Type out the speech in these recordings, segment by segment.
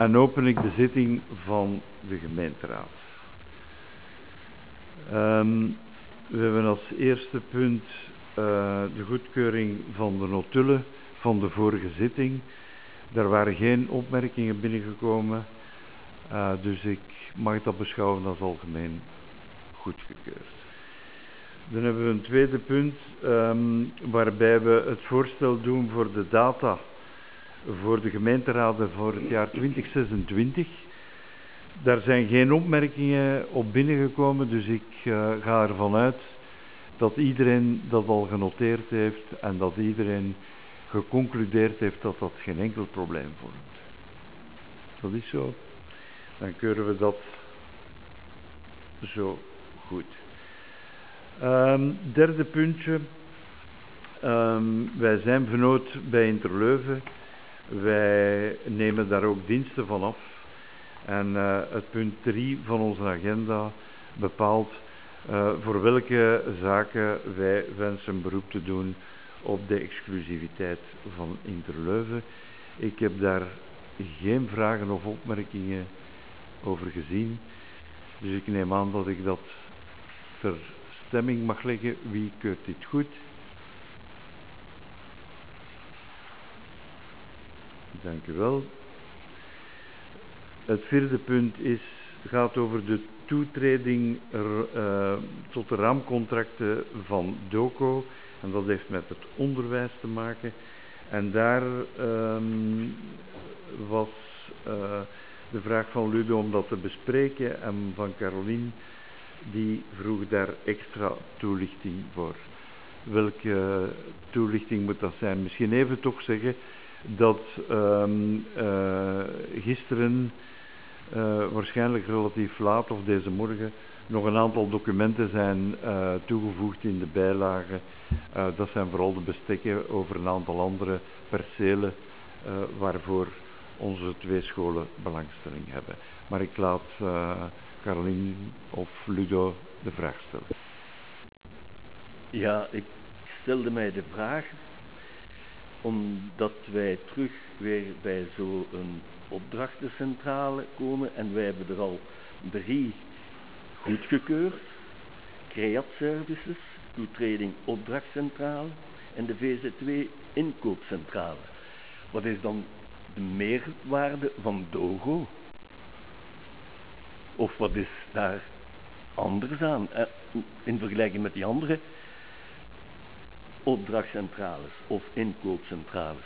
En open ik de zitting van de gemeenteraad. We hebben als eerste punt de goedkeuring van de notulen van de vorige zitting. Daar waren geen opmerkingen binnengekomen, dus ik mag dat beschouwen als algemeen goedgekeurd. Dan hebben we een tweede punt waarbij we het voorstel doen voor de data voor de gemeenteraden voor het jaar 2026. Daar zijn geen opmerkingen op binnengekomen, dus ik ga ervan uit dat iedereen dat al genoteerd heeft en dat iedereen geconcludeerd heeft dat dat geen enkel probleem vormt. Dat is zo. Dan keuren we dat zo goed. Derde puntje. Wij zijn vernoot bij Interleuven. Wij nemen daar ook diensten van af. En het punt 3 van onze agenda bepaalt voor welke zaken wij wensen beroep te doen op de exclusiviteit van Interleuven. Ik heb daar geen vragen of opmerkingen over gezien. Dus ik neem aan dat ik dat ter stemming mag leggen. Wie keurt dit goed? Dank u wel. Het vierde punt gaat over de toetreding tot de raamcontracten van DOCO. En dat heeft met het onderwijs te maken. En daar was de vraag van Ludo om dat te bespreken en van Caroline, die vroeg daar extra toelichting voor. Welke toelichting moet dat zijn? Misschien even toch zeggen dat gisteren, waarschijnlijk relatief laat of deze morgen, nog een aantal documenten zijn toegevoegd in de bijlagen. Dat zijn vooral de bestekken over een aantal andere percelen waarvoor onze twee scholen belangstelling hebben. Maar ik laat Caroline of Ludo de vraag stellen. Ja, ik stelde mij de vraag omdat wij terug weer bij zo'n opdrachtencentrale komen en wij hebben er al 3 goedgekeurd. Creat Services, toetreding opdrachtcentrale en de VZ2 inkoopcentrale. Wat is dan de meerwaarde van DOGO? Of wat is daar anders aan in vergelijking met die andere opdrachtcentrales of inkoopcentrales?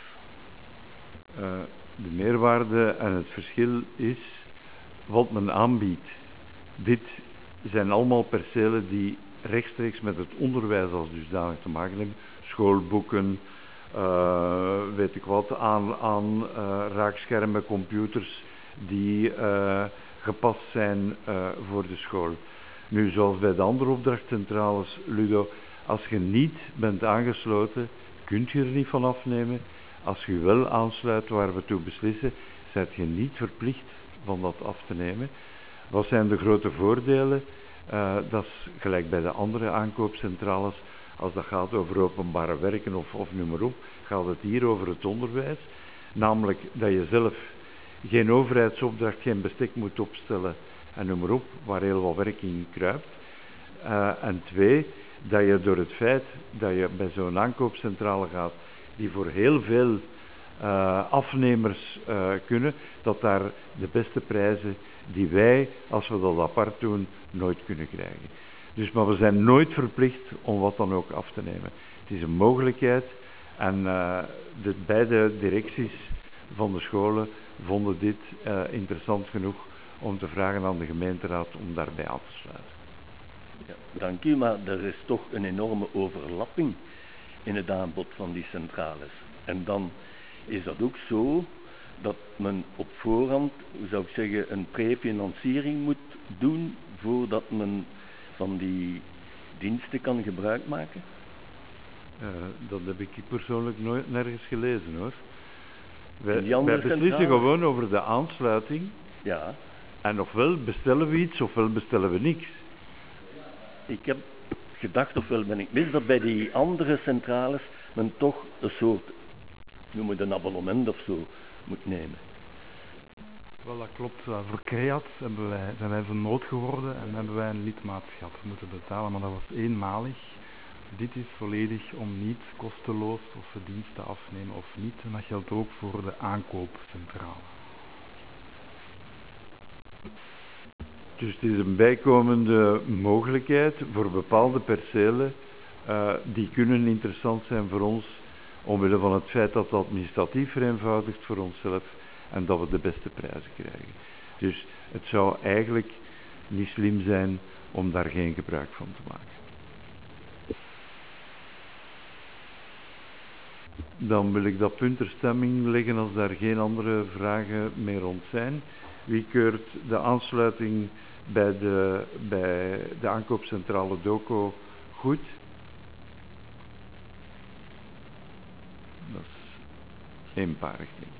De meerwaarde en het verschil is wat men aanbiedt. Dit zijn allemaal percelen die rechtstreeks met het onderwijs als dusdanig te maken hebben. Schoolboeken, weet ik wat, aan raakschermen, computers die gepast zijn voor de school. Nu, zoals bij de andere opdrachtcentrales, Ludo, als je niet bent aangesloten, kunt je er niet van afnemen. Als je wel aansluit waar we toe beslissen, zijt je niet verplicht van dat af te nemen. Wat zijn de grote voordelen? Dat is gelijk bij de andere aankoopcentrales. Als dat gaat over openbare werken of noem maar op, gaat het hier over het onderwijs. Namelijk dat je zelf geen overheidsopdracht, geen bestek moet opstellen en noem maar op, waar heel wat werk in kruipt. En 2, dat je door het feit dat je bij zo'n aankoopcentrale gaat, die voor heel veel afnemers kunnen, dat daar de beste prijzen die wij, als we dat apart doen, nooit kunnen krijgen. Dus, maar we zijn nooit verplicht om wat dan ook af te nemen. Het is een mogelijkheid en de beide directies van de scholen vonden dit interessant genoeg om te vragen aan de gemeenteraad om daarbij aan te sluiten. Ja, dank u, maar er is toch een enorme overlapping in het aanbod van die centrales. En dan is dat ook zo dat men op voorhand, zou ik zeggen, een prefinanciering moet doen voordat men van die diensten kan gebruik maken? Dat heb ik persoonlijk nooit nergens gelezen, hoor. Wij beslissen centrale gewoon over de aansluiting. Ja. En ofwel bestellen we iets, ofwel bestellen we niks. Ik heb gedacht, ofwel ben ik mis, dat bij die andere centrales men toch een soort, noem het een abonnement of zo, moet nemen. Wel, dat klopt. Voor Creat zijn wij vernoot geworden en hebben wij een lidmaatschap moeten betalen, maar dat was eenmalig. Dit is volledig om niet kosteloos of verdiensten afnemen of niet. En dat geldt ook voor de aankoopcentrale. Dus het is een bijkomende mogelijkheid voor bepaalde percelen die kunnen interessant zijn voor ons omwille van het feit dat het administratief vereenvoudigt voor onszelf en dat we de beste prijzen krijgen. Dus het zou eigenlijk niet slim zijn om daar geen gebruik van te maken. Dan wil ik dat punt ter stemming leggen als daar geen andere vragen meer rond zijn. Wie keurt de aansluiting bij de aankoopcentrale DOCO goed? Dat is eenparig, denk ik.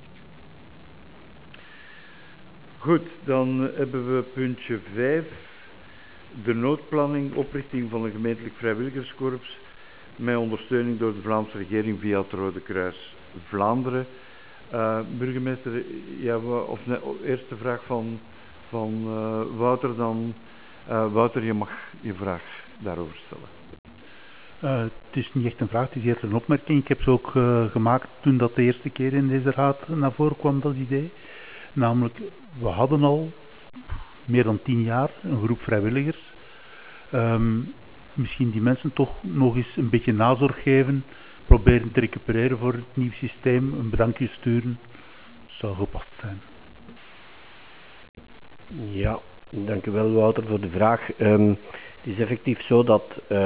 Goed, dan hebben we puntje 5. De noodplanning, oprichting van een gemeentelijk vrijwilligerskorps met ondersteuning door de Vlaamse regering via het Rode Kruis Vlaanderen. Burgemeester, ja, eerste vraag van Wouter dan. Wouter, je mag je vraag daarover stellen. Het is niet echt een vraag, het is eerder een opmerking. Ik heb ze ook gemaakt toen dat de eerste keer in deze raad naar voren kwam, dat idee. Namelijk, we hadden al meer dan 10 jaar een groep vrijwilligers. Misschien die mensen toch nog eens een beetje nazorg geven, proberen te recupereren voor het nieuw systeem, een bedankje sturen, zou gepast zijn. Ja, dank u wel Wouter voor de vraag. Het is effectief zo dat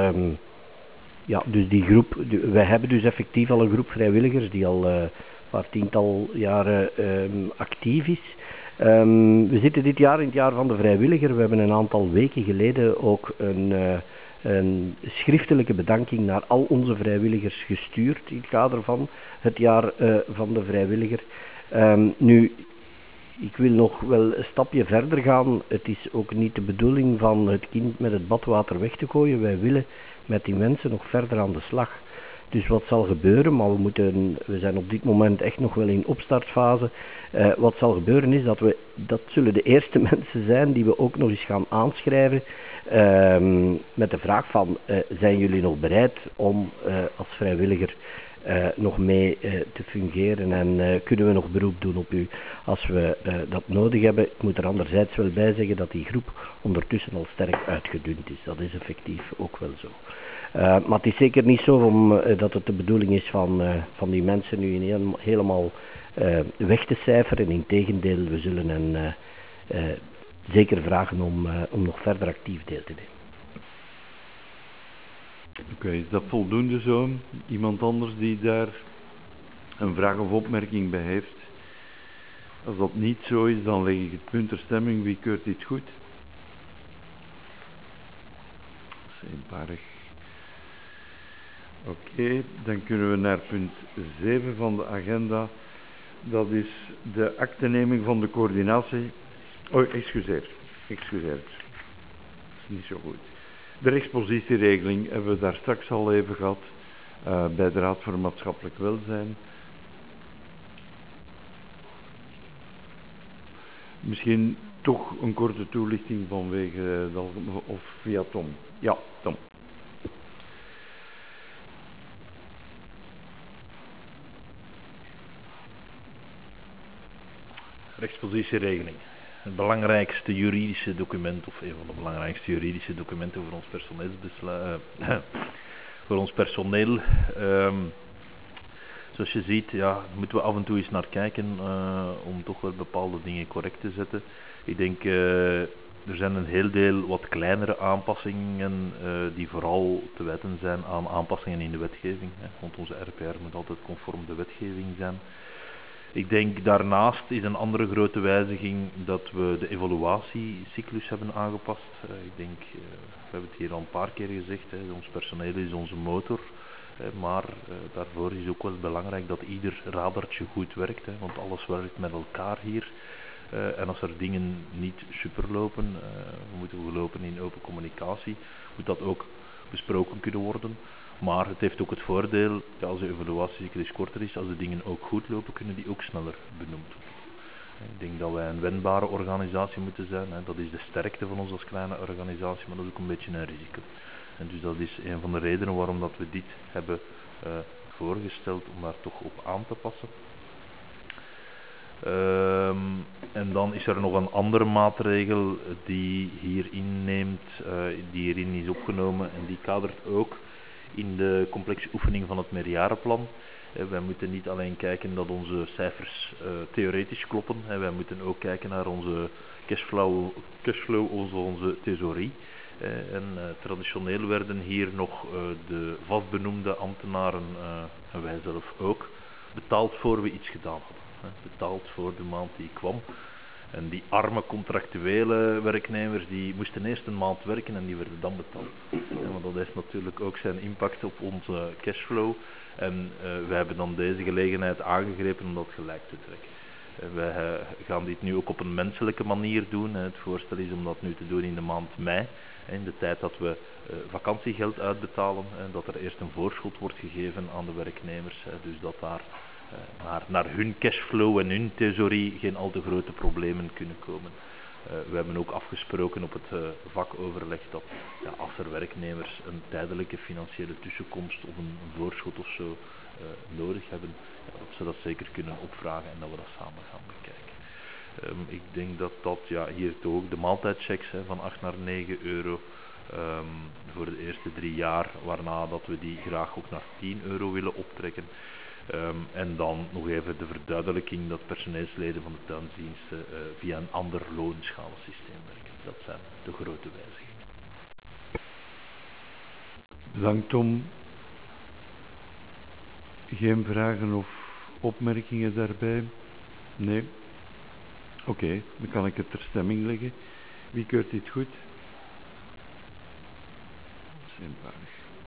dus die groep, wij hebben dus effectief al een groep vrijwilligers die al een paar tiental jaren actief is. We zitten dit jaar in het jaar van de vrijwilliger. We hebben een aantal weken geleden ook een schriftelijke bedanking naar al onze vrijwilligers gestuurd in het kader van het jaar van de vrijwilliger. Nu, ik wil nog wel een stapje verder gaan. Het is ook niet de bedoeling van het kind met het badwater weg te gooien. Wij willen met die mensen nog verder aan de slag. Dus wat zal gebeuren, maar we zijn op dit moment echt nog wel in opstartfase. Wat zal gebeuren is dat zullen de eerste mensen zijn die we ook nog eens gaan aanschrijven met de vraag van, zijn jullie nog bereid om als vrijwilliger nog mee te fungeren en kunnen we nog beroep doen op u als we dat nodig hebben. Ik moet er anderzijds wel bij zeggen dat die groep ondertussen al sterk uitgedund is. Dat is effectief ook wel zo. Maar het is zeker niet zo dat het de bedoeling is van die mensen nu helemaal weg te cijferen. Integendeel, we zullen hen zeker vragen om nog verder actief deel te nemen. Oké, is dat voldoende zo? Iemand anders die daar een vraag of opmerking bij heeft? Als dat niet zo is, dan leg ik het punt ter stemming. Wie keurt dit goed? Dat is eenparig. Oké, dan kunnen we naar punt 7 van de agenda. Dat is de akteneming van de coördinatie. Oh, excuseer. Dat is niet zo goed. De rechtspositieregeling hebben we daar straks al even gehad bij de Raad voor Maatschappelijk Welzijn. Misschien toch een korte toelichting vanwege of via Tom. Ja, Tom. Rechtspositieregeling. Het belangrijkste juridische document, of een van de belangrijkste juridische documenten voor ons personeel. Zoals je ziet, moeten we af en toe eens naar kijken om toch wel bepaalde dingen correct te zetten. Ik denk, er zijn een heel deel wat kleinere aanpassingen die vooral te wijten zijn aan aanpassingen in de wetgeving. Want onze RPR moet altijd conform de wetgeving zijn. Ik denk daarnaast is een andere grote wijziging dat we de evaluatiecyclus hebben aangepast. Ik denk, we hebben het hier al een paar keer gezegd, ons personeel is onze motor. Maar daarvoor is ook wel belangrijk dat ieder radartje goed werkt. Want alles werkt met elkaar hier. En als er dingen niet super lopen, we moeten lopen in open communicatie, moet dat ook besproken kunnen worden. Maar het heeft ook het voordeel, als de evaluatiecyclus korter is, als de dingen ook goed lopen, kunnen die ook sneller benoemd worden. Ik denk dat wij een wendbare organisatie moeten zijn. Dat is de sterkte van ons als kleine organisatie, maar dat is ook een beetje een risico. En dus dat is een van de redenen waarom dat we dit hebben voorgesteld om daar toch op aan te passen. En dan is er nog een andere maatregel die hierin neemt, die hierin is opgenomen en die kadert ook in de complexe oefening van het meerjarenplan. Wij moeten niet alleen kijken dat onze cijfers theoretisch kloppen, wij moeten ook kijken naar onze cashflow onze thesaurier. En traditioneel werden hier nog de vastbenoemde ambtenaren, en wij zelf ook, betaald voor we iets gedaan hadden. Betaald voor de maand die kwam. En die arme contractuele werknemers die moesten eerst een maand werken en die werden dan betaald. Want dat heeft natuurlijk ook zijn impact op onze cashflow. En wij hebben dan deze gelegenheid aangegrepen om dat gelijk te trekken. Wij gaan dit nu ook op een menselijke manier doen. Het voorstel is om dat nu te doen in de maand mei. In de tijd dat we vakantiegeld uitbetalen. Dat er eerst een voorschot wordt gegeven aan de werknemers. Dus dat daar naar hun cashflow en hun thesaurier geen al te grote problemen kunnen komen. We hebben ook afgesproken op het vakoverleg dat als er werknemers een tijdelijke financiële tussenkomst of een voorschot of zo nodig hebben, dat ze dat zeker kunnen opvragen en dat we dat samen gaan bekijken. Ik denk dat hier toch ook de maaltijdchecks van 8 naar 9 euro voor de eerste 3 jaar, waarna dat we die graag ook naar 10 euro willen optrekken. En dan nog even de verduidelijking dat personeelsleden van de tuindiensten via een ander loonschalensysteem werken. Dat zijn de grote wijzigingen. Bedankt Tom. Geen vragen of opmerkingen daarbij? Nee? Oké, dan kan ik het ter stemming leggen. Wie keurt dit goed? Eenvoudig.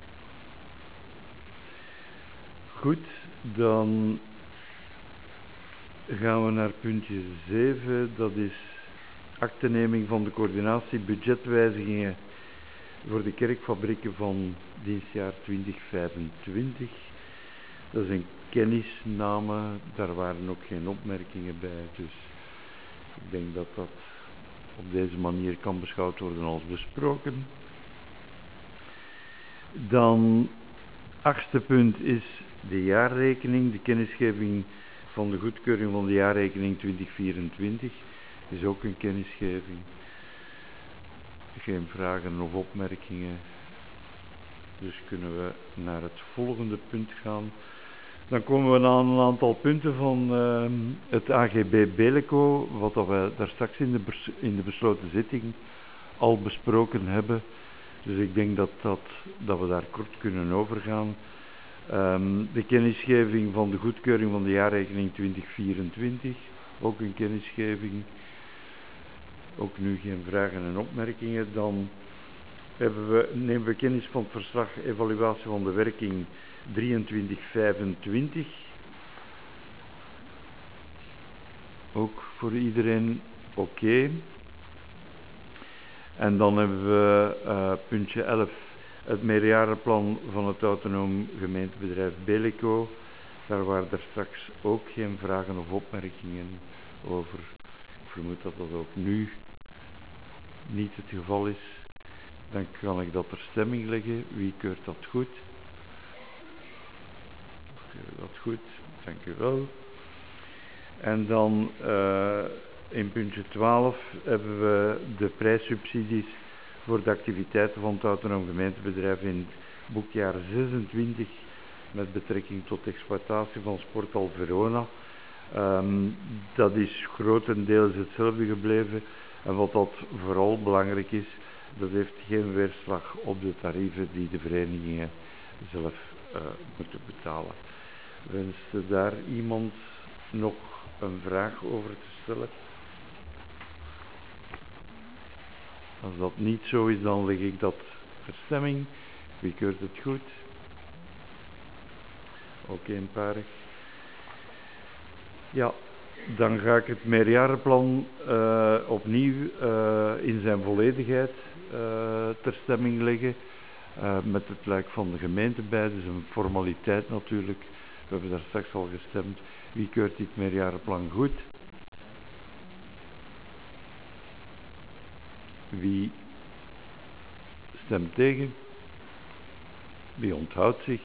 Goed, dan gaan we naar puntje 7. Dat is akteneming van de coördinatie budgetwijzigingen voor de kerkfabrieken van dienstjaar 2025. Dat is een kennisname, daar waren ook geen opmerkingen bij, dus ik denk dat dat op deze manier kan beschouwd worden als besproken. Dan 8e punt is de jaarrekening, de kennisgeving van de goedkeuring van de jaarrekening 2024 is ook een kennisgeving. Geen vragen of opmerkingen. Dus kunnen we naar het volgende punt gaan. Dan komen we aan een aantal punten van het AGB Beleco, wat we daar straks in de besloten zitting al besproken hebben. Dus ik denk dat we daar kort kunnen overgaan. De kennisgeving van de goedkeuring van de jaarrekening 2024, ook een kennisgeving. Ook nu geen vragen en opmerkingen. Dan nemen we kennis van het verslag evaluatie van de werking 23-25. Ook voor iedereen oké. En dan hebben we puntje 11, het meerjarenplan van het autonoom gemeentebedrijf Beleco. Daar waren er straks ook geen vragen of opmerkingen over. Ik vermoed dat dat ook nu niet het geval is. Dan kan ik dat ter stemming leggen. Wie keurt dat goed? Keurt dat goed? Dank u wel. En dan in puntje 12 hebben we de prijssubsidies voor de activiteiten van het autonoom gemeentebedrijf in het boekjaar 26 met betrekking tot de exploitatie van Sporthal Verona. Dat is grotendeels hetzelfde gebleven en wat dat vooral belangrijk is, dat heeft geen weerslag op de tarieven die de verenigingen zelf moeten betalen. Wenste daar iemand nog een vraag over te stellen? Als dat niet zo is, dan leg ik dat ter stemming. Wie keurt het goed? Ook eenparig. Ja, dan ga ik het meerjarenplan opnieuw in zijn volledigheid ter stemming leggen. Met het luik van de gemeente bij, dus een formaliteit natuurlijk. We hebben daar straks al gestemd. Wie keurt dit meerjarenplan goed? Wie stemt tegen? Wie onthoudt zich?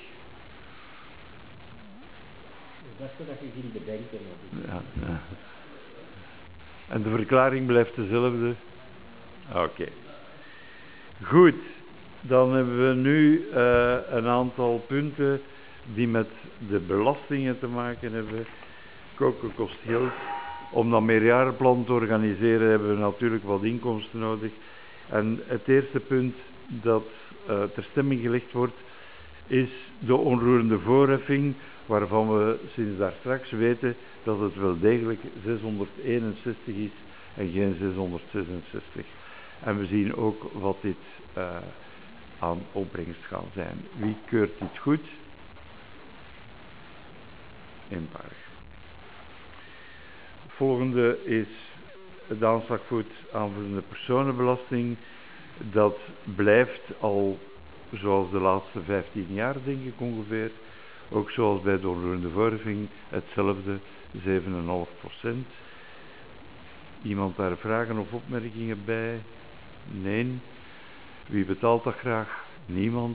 Dat is dat je ging bedenken. Ja, ja. En de verklaring blijft dezelfde? Oké. Goed, dan hebben we nu een aantal punten die met de belastingen te maken hebben. Koken kost geld. Om dat meerjarenplan te organiseren hebben we natuurlijk wat inkomsten nodig. En het eerste punt dat ter stemming gelegd wordt, is de onroerende voorheffing, waarvan we sinds daar straks weten dat het wel degelijk 661 is en geen 666. En we zien ook wat dit aan opbrengst gaat zijn. Wie keurt dit goed? Eenparig. Het volgende is de aanslagvoet aanvullende personenbelasting. Dat blijft al zoals de laatste 15 jaar, denk ik ongeveer. Ook zoals bij de onroerende voorheffing, hetzelfde, 7,5%. Iemand daar vragen of opmerkingen bij? Nee. Wie betaalt dat graag? Niemand.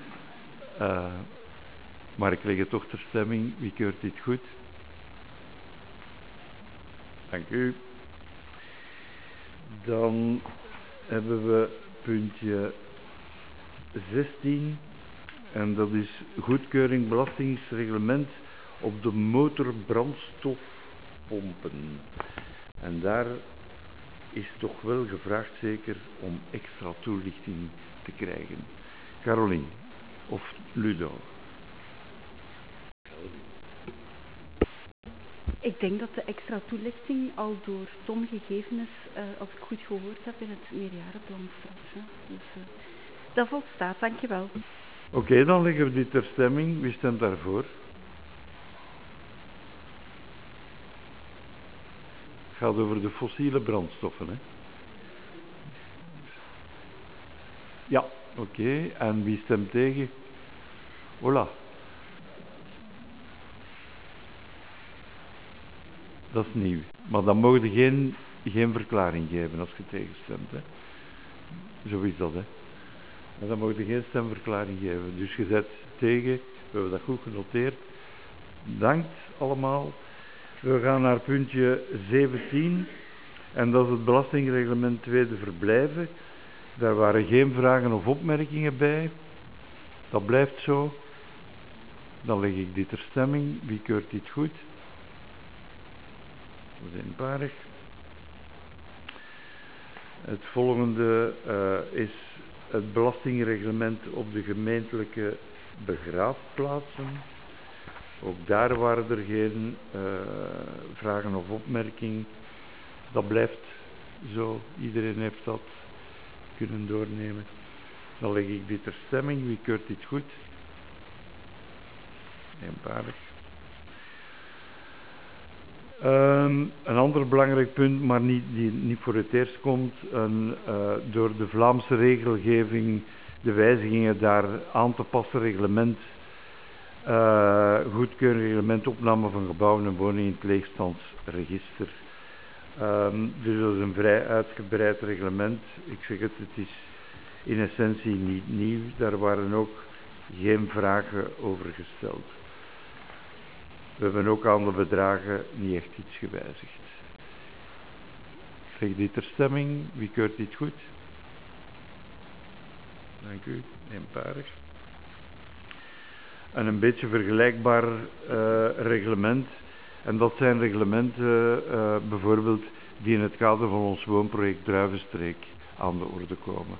Maar ik leg het toch ter stemming. Wie keurt dit goed? Dank u. Dan hebben we puntje 16. En dat is goedkeuring belastingsreglement op de motorbrandstofpompen. En daar is toch wel gevraagd zeker om extra toelichting te krijgen. Caroline of Ludo? Ik denk dat de extra toelichting al door Tom gegeven is, als ik goed gehoord heb, in het meerjarenplan straks. Hè. Dus dat volstaat, dankjewel. Oké, dan leggen we dit ter stemming. Wie stemt daarvoor? Het gaat over de fossiele brandstoffen, hè? Ja, oké. En wie stemt tegen? Hola. Dat is nieuw. Maar dan mogen je geen verklaring geven als je tegenstemt, hè? Zo is dat, hè? En dan mogen je geen stemverklaring geven. Dus je zet tegen. We hebben dat goed genoteerd. Bedankt allemaal. We gaan naar puntje 17. En dat is het belastingreglement tweede verblijven. Daar waren geen vragen of opmerkingen bij. Dat blijft zo. Dan leg ik dit ter stemming. Wie keurt dit goed? Dat is eenparig. Het volgende is het belastingreglement op de gemeentelijke begraafplaatsen. Ook daar waren er geen vragen of opmerkingen. Dat blijft zo. Iedereen heeft dat kunnen doornemen. Dan leg ik dit ter stemming. Wie keurt dit goed? Eenparig. Een ander belangrijk punt, maar die niet voor het eerst komt, door de Vlaamse regelgeving, de wijzigingen daar aan te passen, reglement, goedkeuring reglement opname van gebouwen en woningen in het leegstandsregister. Dus dat is een vrij uitgebreid reglement. Ik zeg het, het is in essentie niet nieuw. Daar waren ook geen vragen over gesteld. We hebben ook aan de bedragen niet echt iets gewijzigd. Ik leg dit ter stemming. Wie keurt dit goed? Dank u. Eenparig. En een beetje vergelijkbaar reglement. En dat zijn reglementen bijvoorbeeld die in het kader van ons woonproject Druivenstreek aan de orde komen.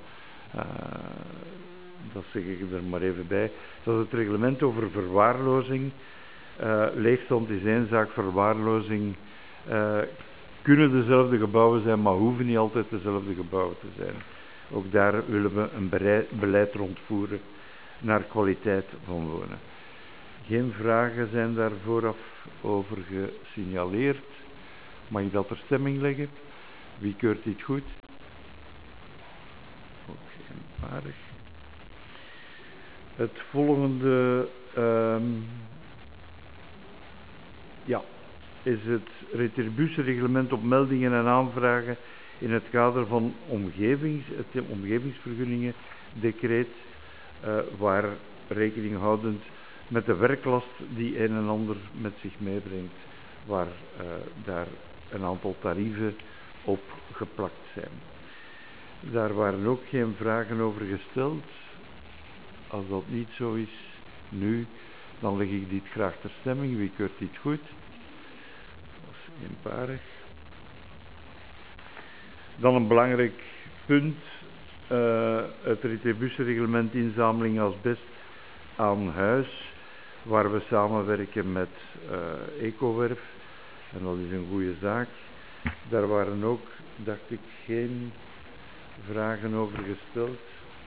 Dat zeg ik er maar even bij. Dat is het reglement over verwaarlozing. Leegstand is één zaak, verwaarlozing kunnen dezelfde gebouwen zijn, maar hoeven niet altijd dezelfde gebouwen te zijn. Ook daar willen we een beleid rondvoeren naar kwaliteit van wonen. Geen vragen zijn daar vooraf over gesignaleerd. Mag ik dat ter stemming leggen? Wie keurt dit goed? Ook geen aardig. Het volgende is het retributiereglement op meldingen en aanvragen in het kader van het omgevingsvergunningen-decreet, waar rekening houdend met de werklast die een en ander met zich meebrengt, waar daar een aantal tarieven op geplakt zijn. Daar waren ook geen vragen over gesteld. Als dat niet zo is nu, dan leg ik dit graag ter stemming. Wie keurt dit goed? Dat is eenparig. Dan een belangrijk punt, het retributiereglement inzameling asbest aan huis, waar we samenwerken met Ecowerf, en dat is een goede zaak. Daar waren ook, dacht ik, geen vragen over gesteld.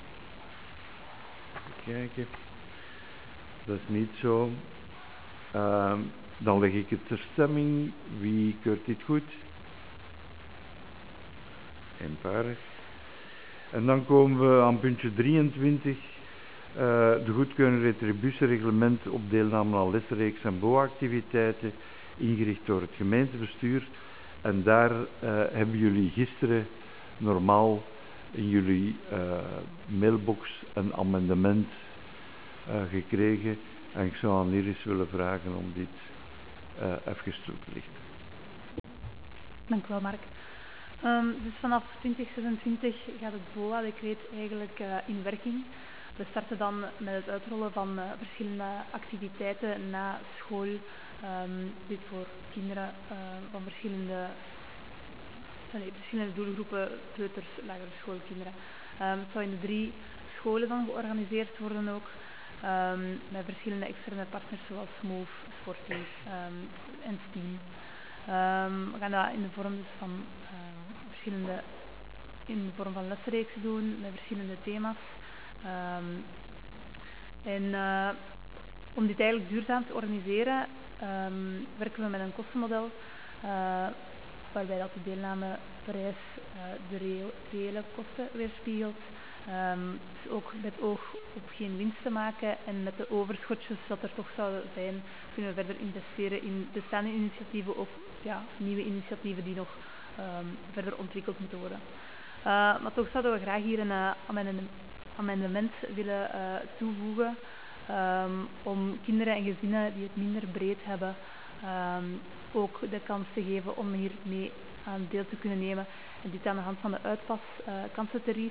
Even kijken. Dat is niet zo. Dan leg ik het ter stemming. Wie keurt dit goed? Eenparig. En dan komen we aan puntje 23. De goedkeuring retributiereglement op deelname aan lesreeks en BOA-activiteiten, ingericht door het gemeentebestuur. En daar hebben jullie gisteren normaal in jullie mailbox een amendement gekregen. En ik zou aan Iris willen vragen om dit even toe te lichten. Dank u wel, Mark. Dus vanaf 2026 gaat het BOA-decreet eigenlijk in werking. We starten dan met het uitrollen van verschillende activiteiten na school. Dit voor kinderen van verschillende doelgroepen, kleuters, lagere schoolkinderen. Het zou in de 3 scholen dan georganiseerd worden ook. Met verschillende externe partners zoals Move, Sporting en Steam. We gaan dat in de vorm dus van in de vorm van lesreeksen doen met verschillende thema's. Om dit eigenlijk duurzaam te organiseren, werken we met een kostenmodel waarbij dat de deelnameprijs de reële kosten weerspiegelt. Dus ook met oog op geen winst te maken en met de overschotjes dat er toch zouden zijn, kunnen we verder investeren in bestaande initiatieven of nieuwe initiatieven die nog verder ontwikkeld moeten worden. Maar toch zouden we graag hier een amendement willen toevoegen om kinderen en gezinnen die het minder breed hebben ook de kans te geven om hier mee aan deel te kunnen nemen. En dit aan de hand van de uitpas-kansentarief.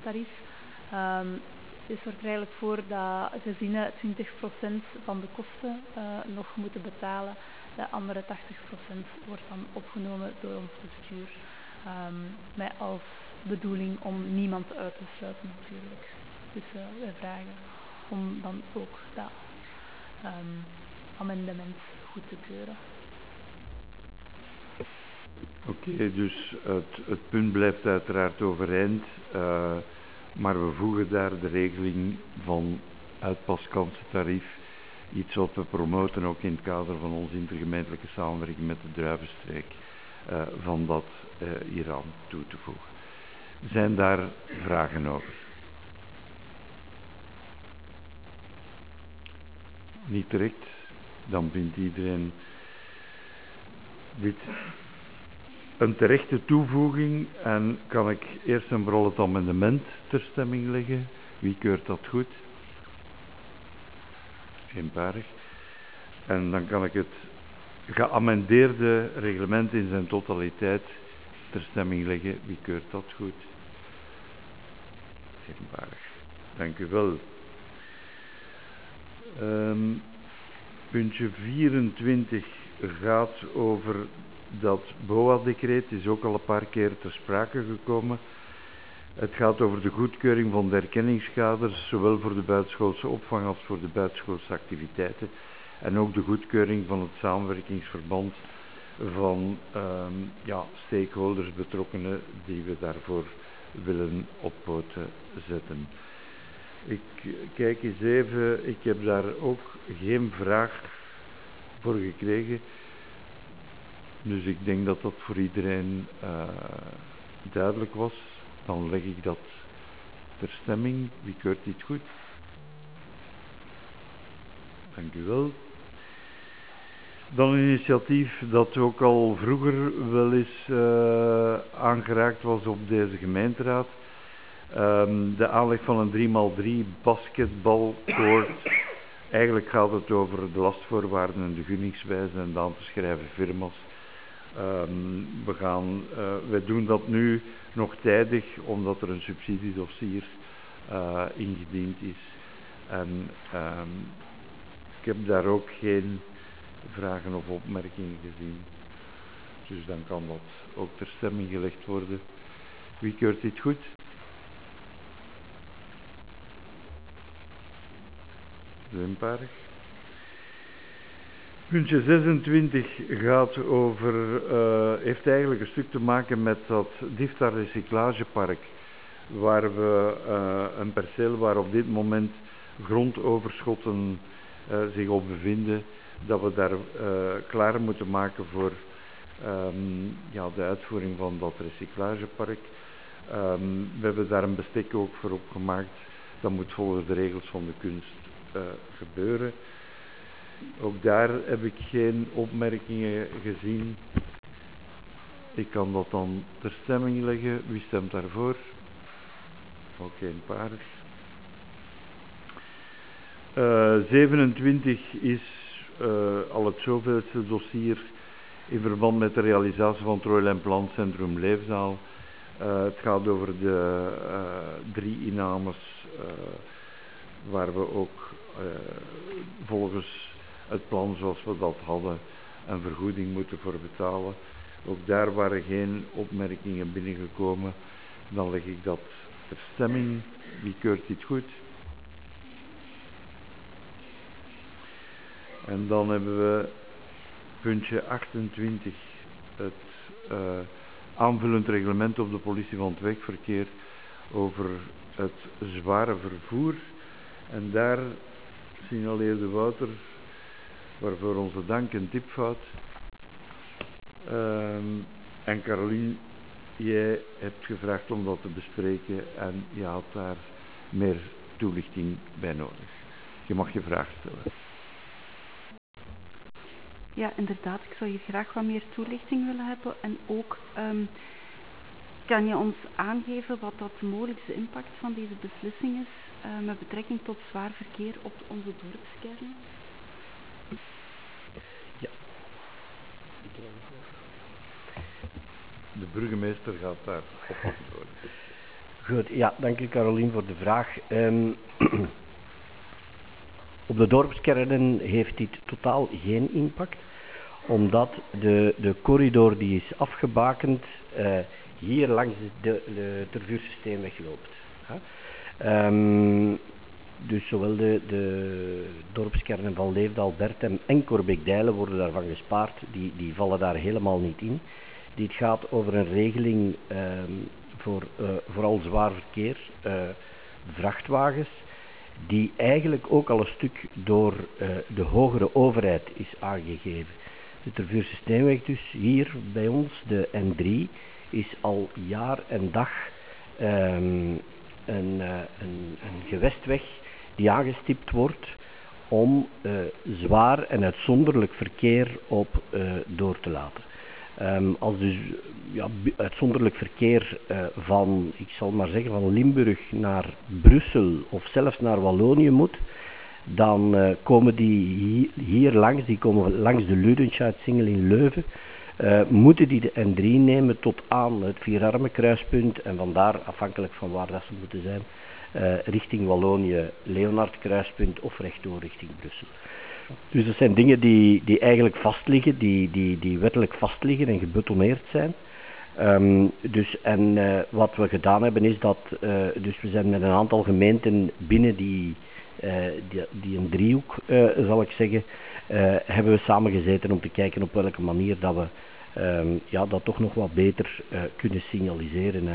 Dit zorgt er eigenlijk voor dat gezinnen 20% van de kosten nog moeten betalen. De andere 80% wordt dan opgenomen door ons bestuur. Met als bedoeling om niemand uit te sluiten natuurlijk. Dus wij vragen om dan ook dat amendement goed te keuren. Oké, dus het punt blijft uiteraard overeind, maar we voegen daar de regeling van uitpaskansentarief, iets wat we promoten ook in het kader van onze intergemeentelijke samenwerking met de Druivenstreek, van dat hieraan toe te voegen. Zijn daar vragen over? Niet direct, dan vindt iedereen dit een terechte toevoeging en kan ik eerst en vooral het amendement ter stemming leggen. Wie keurt dat goed? Eenparig. En dan kan ik het geamendeerde reglement in zijn totaliteit ter stemming leggen. Wie keurt dat goed? Eenparig. Dank u wel. Puntje 24 gaat over dat BOA-decreet, is ook al een paar keer ter sprake gekomen. Het gaat over de goedkeuring van de erkenningskaders, zowel voor de buitenschoolse opvang als voor de buitenschoolse activiteiten. En ook de goedkeuring van het samenwerkingsverband van stakeholders, betrokkenen, die we daarvoor willen op poten zetten. Ik kijk eens even, ik heb daar ook geen vraag voor gekregen. Dus ik denk dat dat voor iedereen duidelijk was. Dan leg ik dat ter stemming. Wie keurt dit goed? Dank u wel. Dan een initiatief dat ook al vroeger wel eens aangeraakt was op deze gemeenteraad. De aanleg van een 3x3 basketbalcourt. Eigenlijk gaat het over de lastvoorwaarden en de gunningswijze en de aan te schrijven firma's. Wij doen dat nu nog tijdig, omdat er een subsidiedossier ingediend is. En ik heb daar ook geen vragen of opmerkingen gezien. Dus dan kan dat ook ter stemming gelegd worden. Wie keurt dit goed? Zwemparig. Puntje 26 gaat over, heeft eigenlijk een stuk te maken met dat DIFTA recyclagepark, waar we een perceel waar op dit moment grondoverschotten zich op bevinden, dat we daar klaar moeten maken voor de uitvoering van dat recyclagepark. We hebben daar een bestek ook voor opgemaakt. Dat moet volgens de regels van de kunst gebeuren. Ook daar heb ik geen opmerkingen gezien. Ik kan dat dan ter stemming leggen. Wie stemt daarvoor? Ook geen paard. 27 is al het zoveelste dossier in verband met de realisatie van het Royal Plantcentrum Leefzaal. Het gaat over de 3 innames waar we ook volgens het plan zoals we dat hadden een vergoeding moeten voor betalen. Ook daar waren geen opmerkingen binnengekomen. Dan leg ik dat ter stemming. Wie keurt dit goed? En dan hebben we puntje 28, het aanvullend reglement op de politie van het wegverkeer over het zware vervoer. En daar signaleerde Wouter, waarvoor onze dank en tipfout. En Caroline, jij hebt gevraagd om dat te bespreken en je had daar meer toelichting bij nodig. Je mag je vraag stellen. Ja, inderdaad. Ik zou hier graag wat meer toelichting willen hebben. En ook kan je ons aangeven wat dat de mogelijkste impact van deze beslissing is met betrekking tot zwaar verkeer op onze dorpskern? Ja. De burgemeester gaat daar op antwoorden. Goed, ja, dank u Caroline voor de vraag. Op de dorpskernen heeft dit totaal geen impact, omdat de corridor die is afgebakend hier langs de Tervuursysteenweg loopt. Dus zowel de dorpskernen van Leefdaal, Bertem en Corbeek-Dijlen worden daarvan gespaard. Die vallen daar helemaal niet in. Dit gaat over een regeling voor vooral zwaar verkeer, vrachtwagens, die eigenlijk ook al een stuk door de hogere overheid is aangegeven. De Tervuurse Steenweg dus hier bij ons, de N3, is al jaar en dag een gewestweg die aangestipt wordt om zwaar en uitzonderlijk verkeer op door te laten. Als dus uitzonderlijk verkeer van, ik zal maar zeggen, van Limburg naar Brussel of zelfs naar Wallonië moet, dan komen die hier langs, die komen langs de Ludenscheid-Singel in Leuven, moeten die de N3 nemen tot aan het Vierarmenkruispunt en vandaar, afhankelijk van waar dat ze moeten zijn, richting Wallonië, Leonardkruispunt of rechtdoor richting Brussel. Dus dat zijn dingen die eigenlijk vastliggen, die wettelijk vastliggen en gebetonneerd zijn. Wat we gedaan hebben is dat, dus we zijn met een aantal gemeenten binnen die een driehoek, zal ik zeggen, hebben we samengezeten om te kijken op welke manier dat we dat toch nog wat beter kunnen signaliseren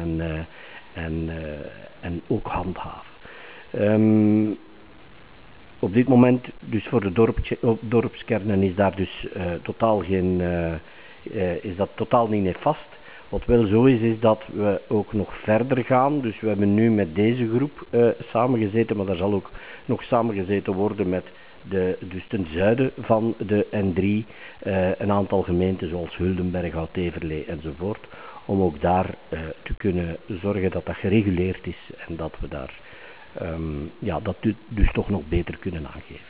en ook handhaven. Op dit moment, dus voor de dorpskernen is daar dus totaal geen, is dat totaal niet nefast. Wat wel zo is dat we ook nog verder gaan. Dus we hebben nu met deze groep samengezeten, maar daar zal ook nog samengezeten worden met dus ten zuiden van de N3 een aantal gemeenten zoals Huldenberg, Oud-Everlee enzovoort, om ook daar te kunnen zorgen dat dat gereguleerd is en dat we daar dat dus toch nog beter kunnen aangeven.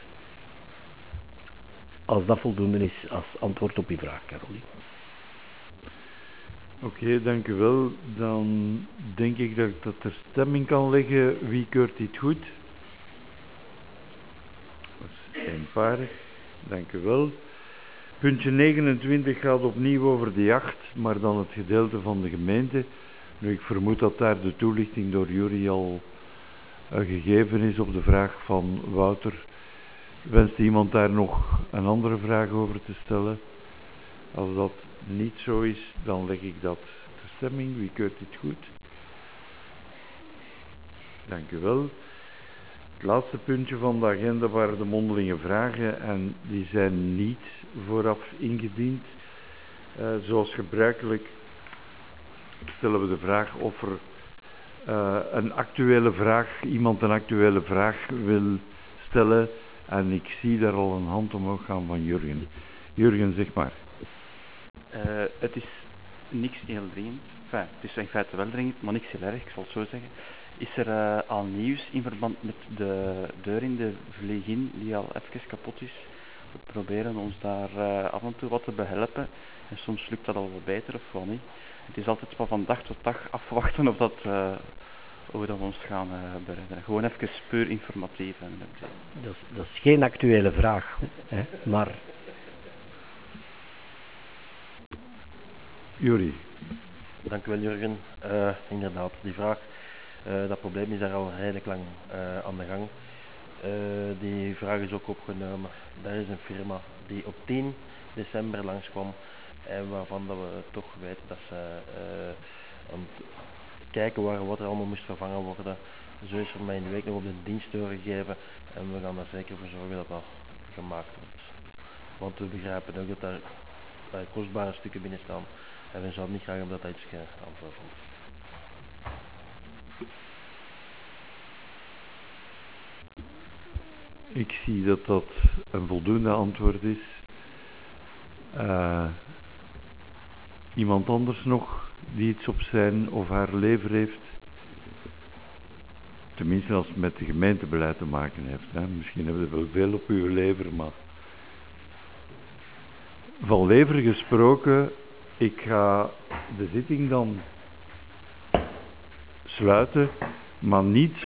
Als dat voldoende is als antwoord op uw vraag, Caroline. Oké, dank u wel. Dan denk ik dat ik dat ter stemming kan leggen. Wie keurt dit goed? Dat is eenparig. Dank u wel. Puntje 29 gaat opnieuw over de jacht, maar dan het gedeelte van de gemeente. Nu, ik vermoed dat daar de toelichting door Jury al gegeven is op de vraag van Wouter. Wenst iemand daar nog een andere vraag over te stellen? Als dat niet zo is, dan leg ik dat ter stemming. Wie keurt dit goed? Dank u wel. Het laatste puntje van de agenda waren de mondelinge vragen en die zijn niet vooraf ingediend. Zoals gebruikelijk stellen we de vraag of er iemand een actuele vraag wil stellen. En ik zie daar al een hand omhoog gaan van Jurgen. Jurgen, zeg maar. Het is niks heel dringend. Enfin, het is in feite wel dringend, maar niks heel erg, ik zal het zo zeggen. Is er al nieuws in verband met de deur in de vliegin die al even kapot is? We proberen ons daar af en toe wat te behelpen. En soms lukt dat al wat beter of wel niet. Het is altijd maar van dag tot dag afwachten of dat... hoe we ons gaan bereiden. Gewoon even puur informatief. Dat is geen actuele vraag, hè, maar... Jury. Dank u wel, Jurgen. Inderdaad, die vraag, dat probleem is daar al redelijk lang aan de gang. Die vraag is ook opgenomen. Daar is een firma die op 10 december langskwam en waarvan dat we toch weten dat ze aan het kijken waren wat er allemaal moest vervangen worden. Zo is er mij in de week nog op de dienst doorgegeven en we gaan er zeker voor zorgen dat dat gemaakt wordt. Want we begrijpen ook dat daar kostbare stukken binnen staan en we zouden niet graag hebben dat iets aan voorkomt. Ik zie dat dat een voldoende antwoord is. Iemand anders nog die iets op zijn of haar lever heeft? Tenminste als het met het gemeentebeleid te maken heeft. Hè. Misschien hebben we wel veel op uw lever, maar... Van lever gesproken, ik ga de zitting dan sluiten, maar niet